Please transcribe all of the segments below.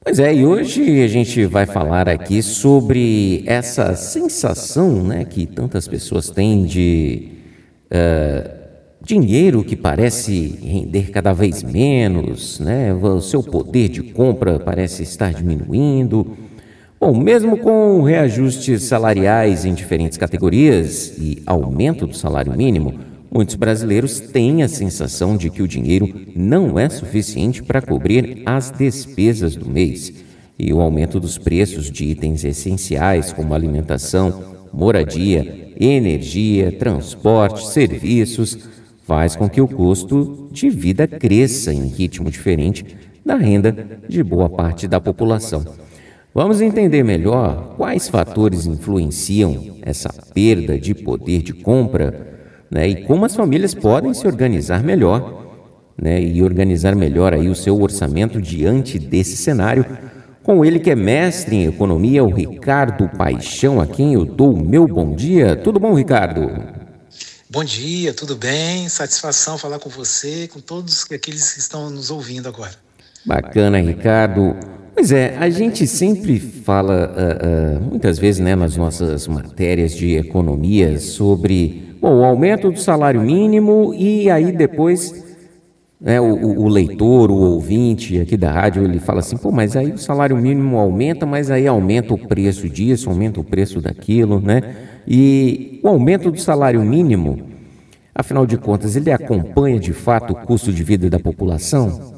Pois é, e hoje a gente vai falar aqui sobre essa sensação, né, que tantas pessoas têm de dinheiro que parece render cada vez menos, né? O seu poder de compra parece estar diminuindo. Bom, mesmo com reajustes salariais em diferentes categorias e aumento do salário mínimo, muitos brasileiros têm a sensação de que o dinheiro não é suficiente para cobrir as despesas do mês. E o aumento dos preços de itens essenciais como alimentação, moradia, energia, transporte, serviços, faz com que o custo de vida cresça em ritmo diferente da renda de boa parte da população. Vamos entender melhor quais fatores influenciam essa perda de poder de compra, né, e como as famílias podem se organizar melhor, né, e organizar melhor aí o seu orçamento diante desse cenário. Com ele que é mestre em economia, o Ricardo Paixão, a quem eu dou o meu bom dia. Tudo bom, Ricardo? Bom dia, tudo bem? Satisfação falar com você, com todos aqueles que estão nos ouvindo agora. Bacana, Ricardo. Pois é, a gente sempre fala, muitas vezes, né, nas nossas matérias de economia sobre, bom, o aumento do salário mínimo e aí depois, né, o leitor, o ouvinte aqui da rádio, ele fala assim, pô, mas aí o salário mínimo aumenta, mas aí aumenta o preço disso, aumenta o preço daquilo, né? E o aumento do salário mínimo, afinal de contas, ele acompanha de fato o custo de vida da população?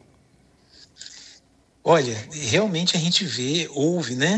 Olha, realmente a gente ouve, né,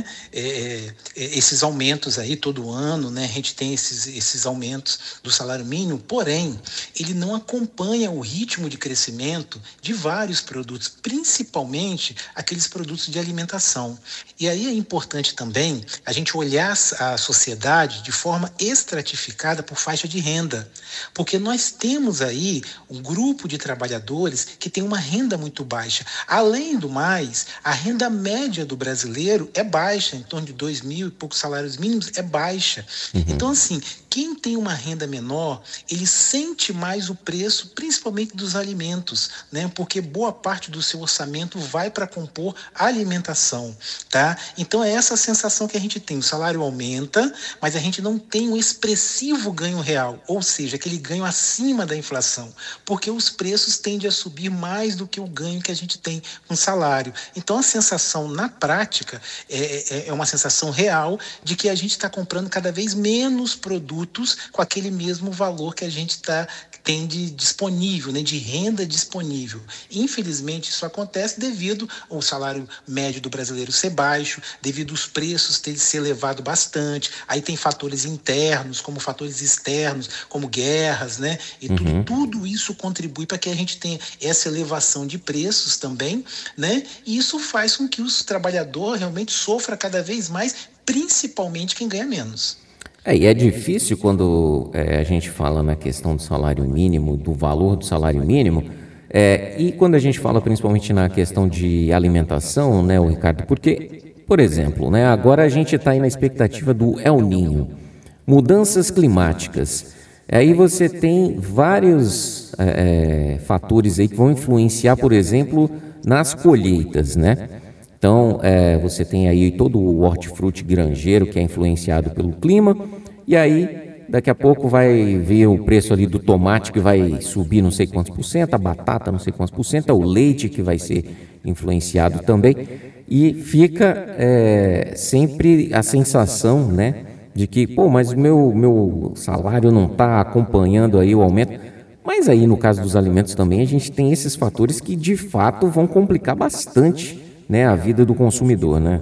esses aumentos aí todo ano, né, a gente tem esses aumentos do salário mínimo, porém, ele não acompanha o ritmo de crescimento de vários produtos, principalmente aqueles produtos de alimentação. E aí é importante também a gente olhar a sociedade de forma estratificada por faixa de renda, porque nós temos aí um grupo de trabalhadores que tem uma renda muito baixa. Além do mais, a renda média do brasileiro é baixa, em torno de 2.000 e poucos salários mínimos, é baixa. Então, assim, quem tem uma renda menor, ele sente mais o preço, principalmente dos alimentos, né? Porque boa parte do seu orçamento vai para compor a alimentação, tá? Então, é essa sensação que a gente tem. O salário aumenta, mas a gente não tem um expressivo ganho real, ou seja, aquele ganho acima da inflação, porque os preços tendem a subir mais do que o ganho que a gente tem com salário. Então, a sensação na prática é uma sensação real de que a gente está comprando cada vez menos produtos com aquele mesmo valor que a gente tem de disponível, né, de renda disponível. Infelizmente, isso acontece devido ao salário médio do brasileiro ser baixo, devido aos preços terem se elevado bastante. Aí tem fatores internos, como fatores externos, como guerras, né? E tudo isso contribui para que a gente tenha essa elevação de preços também, né? E isso faz com que os trabalhadores realmente sofram cada vez mais, principalmente quem ganha menos. E é difícil quando a gente fala na questão do salário mínimo, do valor do salário mínimo, e quando a gente fala principalmente na questão de alimentação, né, o Ricardo, porque, por exemplo, né, agora a gente está aí na expectativa do El Niño, mudanças climáticas. Aí você tem vários fatores aí que vão influenciar, por exemplo, nas colheitas, né? Então, você tem aí todo o hortifruti granjeiro que é influenciado pelo clima, e aí, daqui a pouco vai ver o preço ali do tomate que vai subir não sei quantos por cento, a batata não sei quantos por cento, o leite que vai ser influenciado também, e fica sempre a sensação, né, de que, pô, mas o meu salário não está acompanhando aí o aumento. Mas aí, no caso dos alimentos também, a gente tem esses fatores que, de fato, vão complicar bastante, né, a vida do consumidor, né?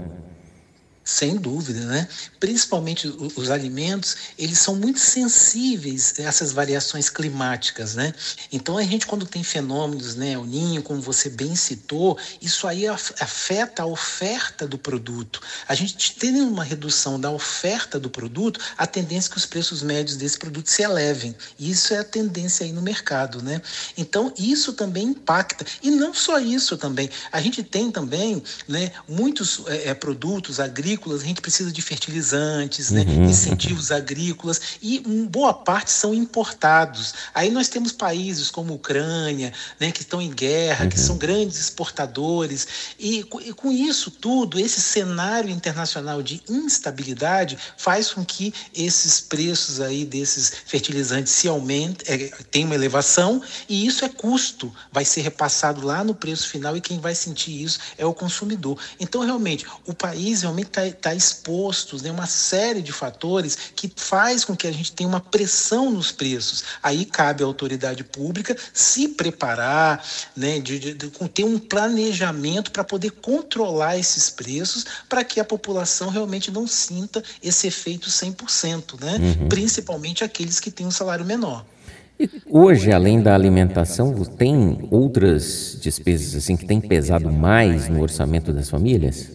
Sem dúvida, né? Principalmente os alimentos, eles são muito sensíveis a essas variações climáticas, né? Então a gente, quando tem fenômenos, né, El Niño, como você bem citou, isso aí afeta a oferta do produto. A gente tem uma redução da oferta do produto, a tendência é que os preços médios desse produto se elevem. E isso é a tendência aí no mercado, né? Então isso também impacta. E não só isso também. A gente tem também, né, muitos produtos agrícolas agrícolas, a gente precisa de fertilizantes, né, incentivos agrícolas, e boa parte são importados. Aí nós temos países como a Ucrânia, né, que estão em guerra, que são grandes exportadores, e com isso tudo, esse cenário internacional de instabilidade faz com que esses preços aí desses fertilizantes se aumentem, tem uma elevação, e isso é custo, vai ser repassado lá no preço final, e quem vai sentir isso é o consumidor. Então, realmente, o país realmente está exposto, né, uma série de fatores que faz com que a gente tenha uma pressão nos preços. Aí cabe à autoridade pública se preparar, né, ter um planejamento para poder controlar esses preços, para que a população realmente não sinta esse efeito 100%, né? Principalmente aqueles que têm um salário menor. E hoje, além da alimentação, tem outras despesas assim que têm pesado mais no orçamento das famílias?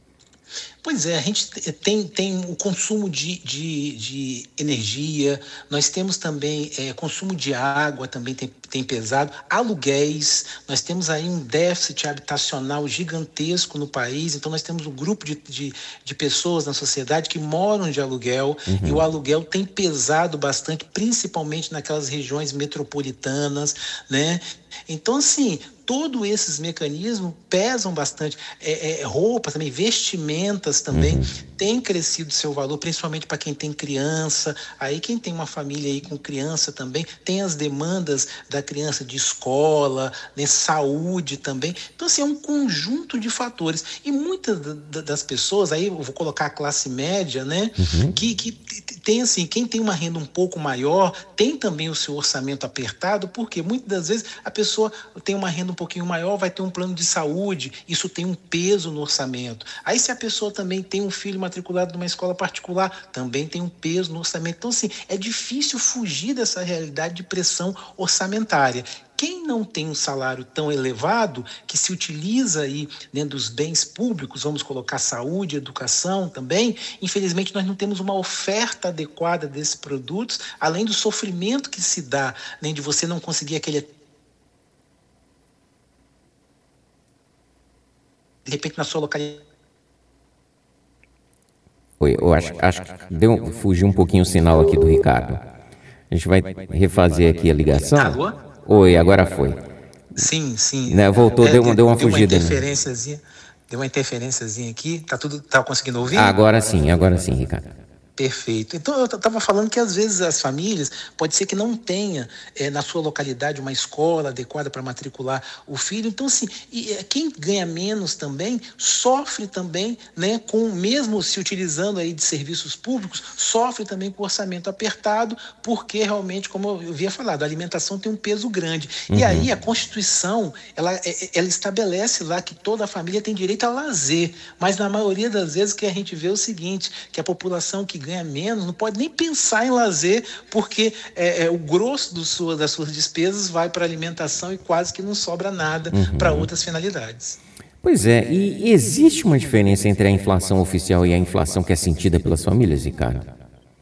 Pois é, a gente tem o consumo de energia, nós temos também consumo de água, também tem pesado, aluguéis, nós temos aí um déficit habitacional gigantesco no país, então nós temos um grupo de pessoas na sociedade que moram de aluguel, e o aluguel tem pesado bastante, principalmente naquelas regiões metropolitanas, né? Então, assim, todos esses mecanismos pesam bastante. Roupas também, vestimentas também, tem crescido seu valor, principalmente para quem tem criança. Aí quem tem uma família aí com criança também, tem as demandas da criança de escola, né, saúde também. Então, assim, é um conjunto de fatores. E muitas das pessoas, aí eu vou colocar a classe média, né, que tem assim, quem tem uma renda um pouco maior, tem também o seu orçamento apertado, porque muitas das vezes a pessoa tem uma renda um pouquinho maior, vai ter um plano de saúde, isso tem um peso no orçamento. Aí se a pessoa também tem um filho matriculado numa escola particular, também tem um peso no orçamento. Então, assim, é difícil fugir dessa realidade de pressão orçamentária. Quem não tem um salário tão elevado, que se utiliza aí, né, dos bens públicos, vamos colocar saúde, educação também, infelizmente nós não temos uma oferta adequada desses produtos, além do sofrimento que se dá, né, de você não conseguir aquele... De repente na sua localidade... Oi, eu acho que fugiu um pouquinho o sinal aqui do Ricardo. A gente vai refazer aqui a ligação. Alô? Oi, agora foi. Sim. Né, voltou, deu uma fugida. Deu uma interferênciazinha aqui. Tá conseguindo ouvir? Agora sim, Ricardo. Perfeito. Então, eu estava falando que, às vezes, as famílias, pode ser que não tenha na sua localidade uma escola adequada para matricular o filho. Então, assim, quem ganha menos também, sofre também, né, mesmo se utilizando aí de serviços públicos, sofre também com orçamento apertado, porque realmente, como eu havia falado, a alimentação tem um peso grande. E aí a Constituição, ela estabelece lá que toda a família tem direito a lazer, mas na maioria das vezes o que a gente vê é o seguinte, que a população que ganha menos não pode nem pensar em lazer, porque o grosso das suas despesas vai para alimentação e quase que não sobra nada para outras finalidades. Pois é, e existe uma diferença entre a inflação oficial e a inflação que é sentida pelas famílias, Ricardo?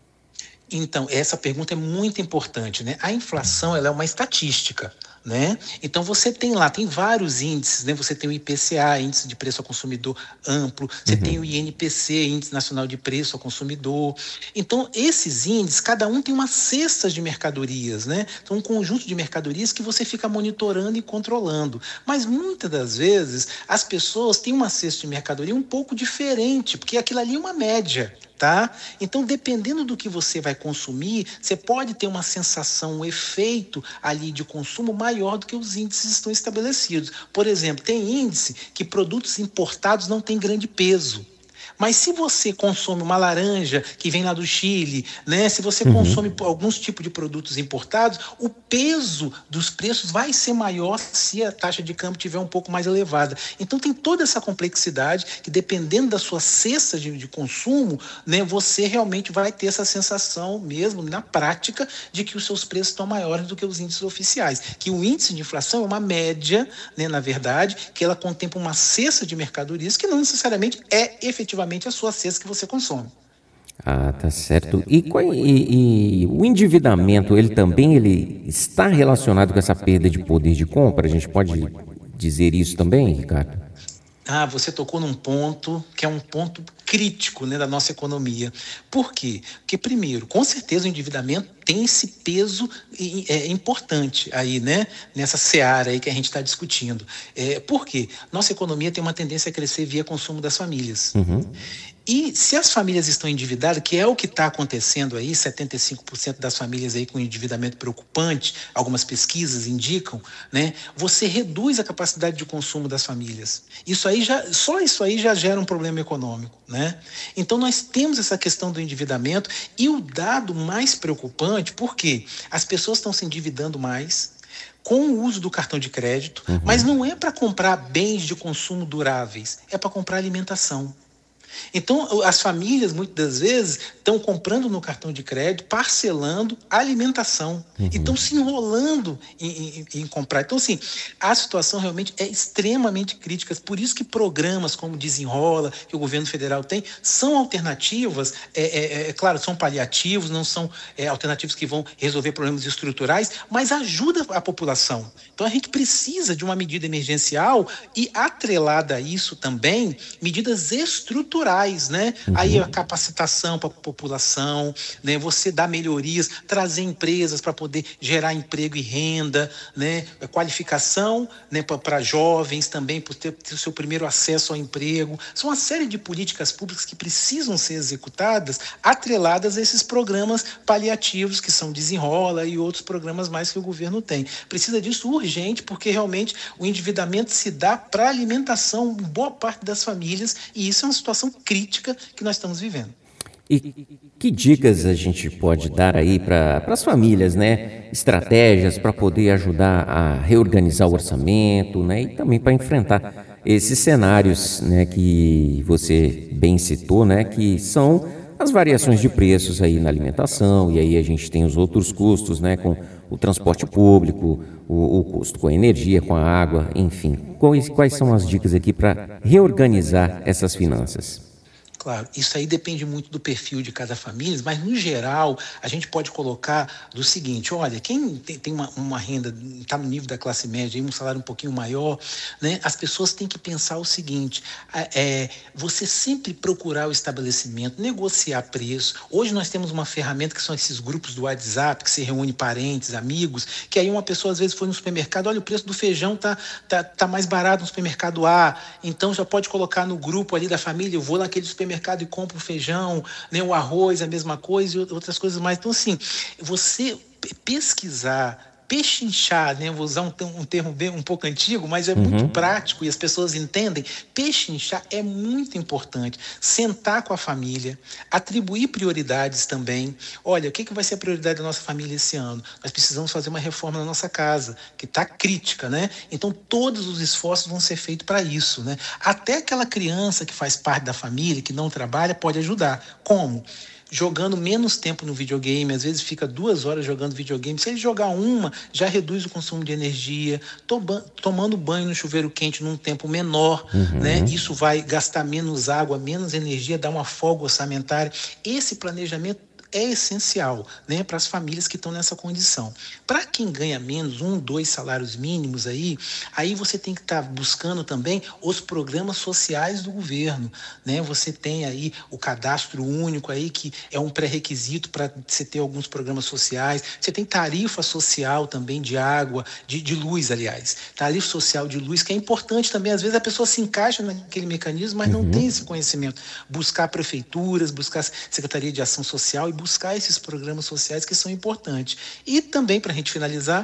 Então, essa pergunta é muito importante, né? A inflação, ela é uma estatística, né? Então, você tem vários índices, né? Você tem o IPCA, Índice de Preço ao Consumidor Amplo, você tem o INPC, Índice Nacional de Preço ao Consumidor. Então, esses índices, cada um tem uma cesta de mercadorias, né? Então, um conjunto de mercadorias que você fica monitorando e controlando. Mas, muitas das vezes, as pessoas têm uma cesta de mercadoria um pouco diferente, porque aquilo ali é uma média. Tá? Então, dependendo do que você vai consumir, você pode ter uma sensação, um efeito ali de consumo maior do que os índices estão estabelecidos. Por exemplo, tem índice que produtos importados não têm grande peso. Mas se você consome uma laranja que vem lá do Chile, né? Se você consome alguns tipos de produtos importados, o peso dos preços vai ser maior se a taxa de câmbio estiver um pouco mais elevada. Então tem toda essa complexidade que, dependendo da sua cesta de consumo, né, você realmente vai ter essa sensação mesmo, na prática, de que os seus preços estão maiores do que os índices oficiais. Que o índice de inflação é uma média, né, na verdade, que ela contempla uma cesta de mercadorias que não necessariamente é efetivamente a sua cesta que você consome. Ah, tá certo. E o endividamento, ele está relacionado com essa perda de poder de compra? A gente pode dizer isso também, Ricardo? Você tocou num ponto que é um ponto crítico, né, da nossa economia. Por quê? Porque, primeiro, com certeza o endividamento tem esse peso importante aí, né, nessa seara aí que a gente está discutindo. Por quê? Nossa economia tem uma tendência a crescer via consumo das famílias. E se as famílias estão endividadas, que é o que está acontecendo aí, 75% das famílias aí com endividamento preocupante, algumas pesquisas indicam, né? Você reduz a capacidade de consumo das famílias. Só isso aí já gera um problema econômico, né? Então nós temos essa questão do endividamento e o dado mais preocupante, porque as pessoas estão se endividando mais com o uso do cartão de crédito, mas não é para comprar bens de consumo duráveis, é para comprar alimentação. Então, as famílias, muitas das vezes, estão comprando no cartão de crédito, parcelando a alimentação. E estão se enrolando em comprar. Então, assim, a situação realmente é extremamente crítica. Por isso que programas como Desenrola, que o governo federal tem, são alternativas, claro, são paliativos, não são alternativos que vão resolver problemas estruturais, mas ajuda a população. Então, a gente precisa de uma medida emergencial e, atrelada a isso também, medidas estruturais, né? Aí a capacitação para a população, né? Você dar melhorias, trazer empresas para poder gerar emprego e renda, né? Qualificação, né? Para jovens também, para ter o seu primeiro acesso ao emprego. São uma série de políticas públicas que precisam ser executadas, atreladas a esses programas paliativos que são Desenrola e outros programas mais que o governo tem. Precisa disso urgente, porque realmente o endividamento se dá para a alimentação em boa parte das famílias e isso é uma situação crítica que nós estamos vivendo. E que dicas a gente pode dar aí para as famílias, né? Estratégias para poder ajudar a reorganizar o orçamento, né? E também para enfrentar esses cenários, né, que você bem citou, né? Que são as variações de preços aí na alimentação, e aí a gente tem os outros custos, né? Com o transporte público, o custo com a energia, com a água, enfim. Quais são as dicas aqui para reorganizar essas finanças? Claro, isso aí depende muito do perfil de cada família, mas no geral a gente pode colocar do seguinte: olha, quem tem uma renda, está no nível da classe média, um salário um pouquinho maior, né, as pessoas têm que pensar o seguinte: você sempre procurar o estabelecimento, negociar preço. Hoje nós temos uma ferramenta que são esses grupos do WhatsApp, que se reúne parentes, amigos, que aí uma pessoa às vezes foi no supermercado, olha, o preço do feijão tá mais barato no supermercado A, então já pode colocar no grupo ali da família, eu vou naquele supermercado e compro o feijão, né, o arroz, a mesma coisa e outras coisas mais. Então, assim, você pesquisar, pechinchar, né? Vou usar um termo bem, um pouco antigo, mas é muito prático e as pessoas entendem. Pechinchar é muito importante. Sentar com a família, atribuir prioridades também. Olha, o que vai ser a prioridade da nossa família esse ano? Nós precisamos fazer uma reforma na nossa casa, que está crítica, né? Então, todos os esforços vão ser feitos para isso, né? Até aquela criança que faz parte da família, que não trabalha, pode ajudar. Como? Jogando menos tempo no videogame, às vezes fica 2 horas jogando videogame. Se ele jogar uma, já reduz o consumo de energia, tomando banho no chuveiro quente num tempo menor, né? Isso vai gastar menos água, menos energia, dar uma folga orçamentária. Esse planejamento é essencial, né, para as famílias que estão nessa condição. Para quem ganha menos, 1, 2 salários mínimos aí você tem que estar buscando também os programas sociais do governo, né? Você tem aí o cadastro único aí, que é um pré-requisito para você ter alguns programas sociais. Você tem tarifa social também de água, de luz, aliás. Tarifa social de luz, que é importante também. Às vezes a pessoa se encaixa naquele mecanismo, mas não tem esse conhecimento. Buscar prefeituras, buscar Secretaria de Ação Social e buscar esses programas sociais que são importantes. E também, para a gente finalizar,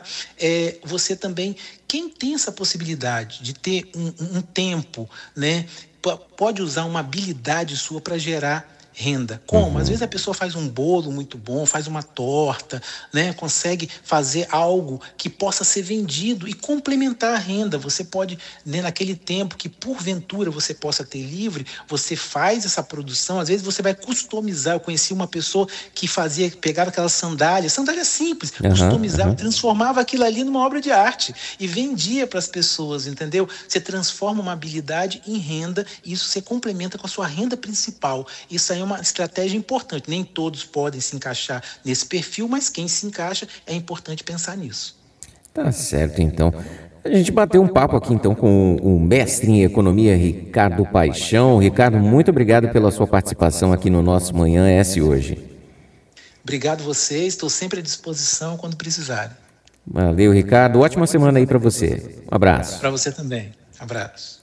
você também, quem tem essa possibilidade de ter um tempo, né, pode usar uma habilidade sua para gerar renda. Como? Às vezes a pessoa faz um bolo muito bom, faz uma torta, né? Consegue fazer algo que possa ser vendido e complementar a renda. Você pode, né, naquele tempo que porventura você possa ter livre, você faz essa produção, às vezes você vai customizar. Eu conheci uma pessoa que pegava aquelas sandália simples, customizava, transformava aquilo ali numa obra de arte e vendia para as pessoas, entendeu? Você transforma uma habilidade em renda e isso você complementa com a sua renda principal. Isso aí é uma estratégia importante. Nem todos podem se encaixar nesse perfil, mas quem se encaixa, é importante pensar nisso. Tá certo, então. A gente bateu um papo aqui então com o mestre em economia Ricardo Paixão. Ricardo, muito obrigado pela sua participação aqui no nosso Manhã S hoje. Obrigado a vocês, estou sempre à disposição quando precisarem. Valeu, Ricardo. Ótima semana aí para você. Um abraço. Para você também. Abraço.